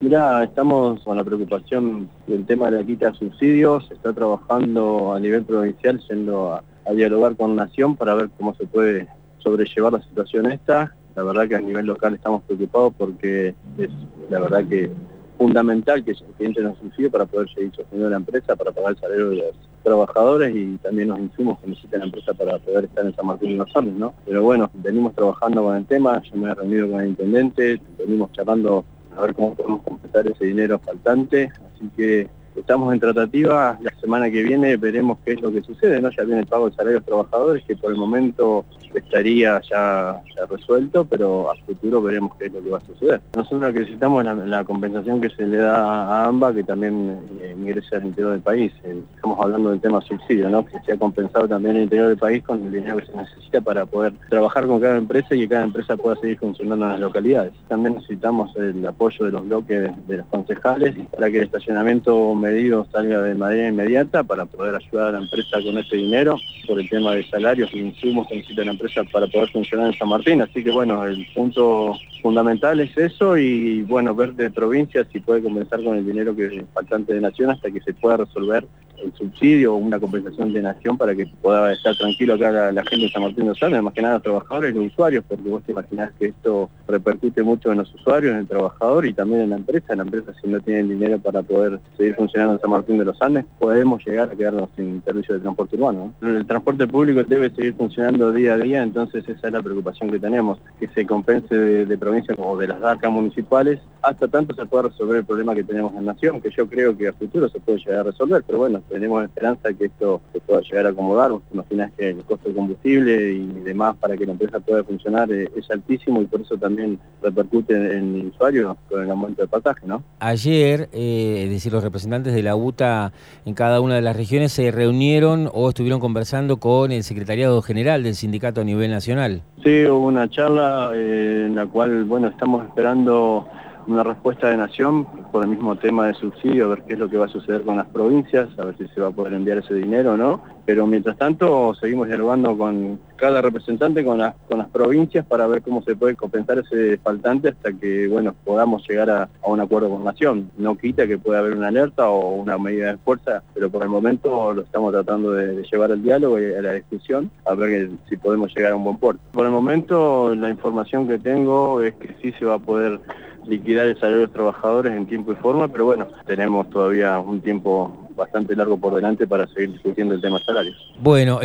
Mirá, estamos con la preocupación del tema de la quita de subsidios, se está trabajando a nivel provincial, yendo a dialogar con Nación para ver cómo se puede sobrellevar la situación esta. La verdad que a nivel local estamos preocupados porque es la verdad que fundamental que entren los subsidios para poder seguir sosteniendo la empresa, para pagar el salario de los trabajadores y también los insumos que necesita la empresa para poder estar en San Martín de los Andes, ¿no? Pero bueno, venimos trabajando con el tema, yo me he reunido con el intendente, venimos charlando a ver cómo podemos completar ese dinero faltante, así que estamos en tratativa. La semana que viene veremos qué es lo que sucede, ¿no? Ya viene el pago del salario de los trabajadores, que por el momento estaría ya resuelto, pero a futuro veremos qué es lo que va a suceder. Nosotros necesitamos la compensación que se le da a AMBA, que también ingresa al interior del país. Estamos hablando del tema subsidio, ¿no? Que se ha compensado también el interior del país con el dinero que se necesita para poder trabajar con cada empresa y que cada empresa pueda seguir funcionando en las localidades. También necesitamos el apoyo de los bloques de los concejales para que el estacionamiento medido salga de manera inmediata para poder ayudar a la empresa con ese dinero por el tema de salarios y insumos que necesita la empresa para poder funcionar en San Martín. Así que bueno, el punto fundamental es eso y bueno, ver de provincia si puede compensar con el dinero que es faltante de Nación hasta que se pueda resolver el subsidio o una compensación de Nación para que pueda estar tranquilo acá la gente de San Martín de los Andes, más que nada los trabajadores y los usuarios, porque vos te imaginás que esto repercute mucho en los usuarios, en el trabajador y también en la empresa. La empresa, si no tiene dinero para poder seguir funcionando en San Martín de los Andes, podemos llegar a quedarnos sin servicio de transporte urbano, ¿no? El transporte público debe seguir funcionando día a día, entonces esa es la preocupación que tenemos, que se compense de provincia o de las arcas municipales, hasta tanto se pueda resolver el problema que tenemos en Nación, que yo creo que a futuro se puede llegar a resolver, pero bueno, tenemos esperanza que esto se pueda llegar a acomodar. Vos te imaginás que el costo de combustible y demás para que la empresa pueda funcionar es altísimo y por eso también repercute en el usuario con el aumento de pasaje, ¿no? Ayer, es decir, los representantes de la UTA en cada una de las regiones se reunieron o estuvieron conversando con el secretariado general del sindicato a nivel nacional. Sí, hubo una charla en la cual, bueno, estamos esperando una respuesta de Nación por el mismo tema de subsidio, a ver qué es lo que va a suceder con las provincias, a ver si se va a poder enviar ese dinero o no. Pero mientras tanto seguimos dialogando con cada representante, con las provincias, para ver cómo se puede compensar ese faltante hasta que, bueno, podamos llegar a un acuerdo con Nación. No quita que pueda haber una alerta o una medida de fuerza, pero por el momento lo estamos tratando de llevar al diálogo y a la discusión, a ver si podemos llegar a un buen puerto. Por el momento la información que tengo es que sí se va a poder liquidar el salario de los trabajadores en tiempo y forma, pero bueno, tenemos todavía un tiempo bastante largo por delante para seguir discutiendo el tema de salarios. Bueno,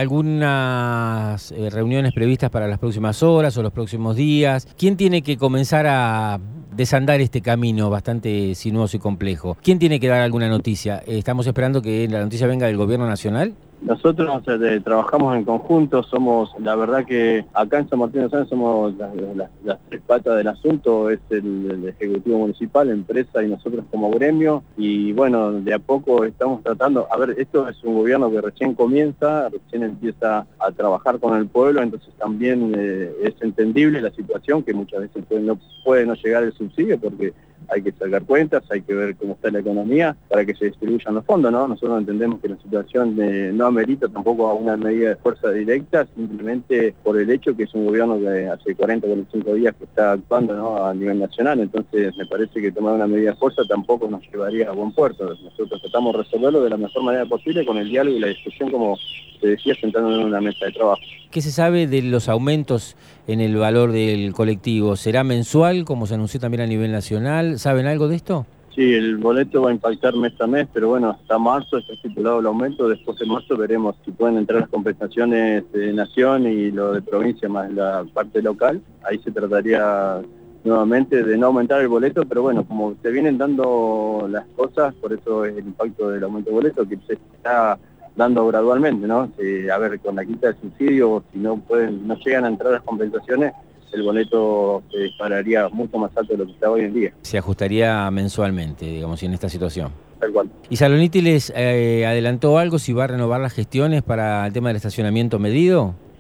algunas reuniones previstas para las próximas horas o los próximos días. ¿Quién tiene que comenzar a desandar este camino bastante sinuoso y complejo? ¿Quién tiene que dar alguna noticia? ¿Estamos esperando que la noticia venga del gobierno nacional? Nosotros trabajamos en conjunto, somos, la verdad que acá en San Martín de los Andes somos las tres patas del asunto, es el Ejecutivo Municipal, empresa y nosotros como gremio, y bueno, de a poco estamos tratando, a ver, esto es un gobierno que recién comienza, recién empieza a trabajar con el pueblo, entonces también es entendible la situación, que muchas veces puede no llegar el subsidio porque hay que sacar cuentas, hay que ver cómo está la economía para que se distribuyan los fondos, ¿no? Nosotros entendemos que la situación no amerita tampoco a una medida de fuerza directa, simplemente por el hecho que es un gobierno que hace 40 o 45 días que está actuando, ¿no?, a nivel nacional, entonces me parece que tomar una medida de fuerza tampoco nos llevaría a buen puerto. Nosotros tratamos de resolverlo de la mejor manera posible con el diálogo y la discusión, como te decía, sentándonos en una mesa de trabajo. ¿Qué se sabe de los aumentos en el valor del colectivo? ¿Será mensual, como se anunció también a nivel nacional? ¿Saben algo de esto? Sí, el boleto va a impactar mes a mes, pero bueno, hasta marzo está estipulado el aumento. Después de marzo veremos si pueden entrar las compensaciones de Nación y lo de provincia más la parte local. Ahí se trataría nuevamente de no aumentar el boleto, pero bueno, como se vienen dando las cosas, por eso es el impacto del aumento del boleto, que se está dando gradualmente, ¿no? A ver, con la quita de subsidio, si no llegan a entrar las compensaciones, el boleto se dispararía mucho más alto de lo que está hoy en día. Se ajustaría mensualmente, digamos, en esta situación. Tal cual. ¿Y Saloniti les adelantó algo, si va a renovar las gestiones para el tema del estacionamiento medido?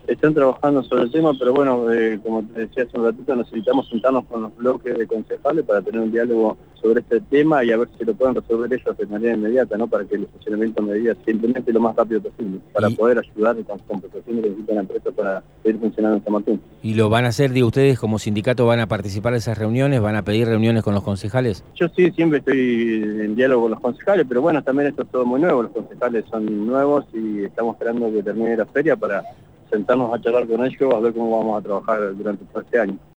están trabajando sobre el tema, pero bueno, como te decía hace un ratito, necesitamos sentarnos con los bloques de concejales para tener un diálogo sobre este tema y a ver si lo pueden resolver ellos de manera inmediata, ¿no? Para que el funcionamiento de medidas se implemente lo más rápido posible, para poder ayudar con compensación que necesita la empresa para seguir funcionando en San Martín. ¿Y lo van a hacer, digo, ustedes como sindicato van a participar de esas reuniones, van a pedir reuniones con los concejales? Yo sí, siempre estoy en diálogo con los concejales, pero bueno, también esto es todo muy nuevo, los concejales son nuevos y estamos esperando que termine la feria para sentarnos a charlar con ellos, a ver cómo vamos a trabajar durante todo este año.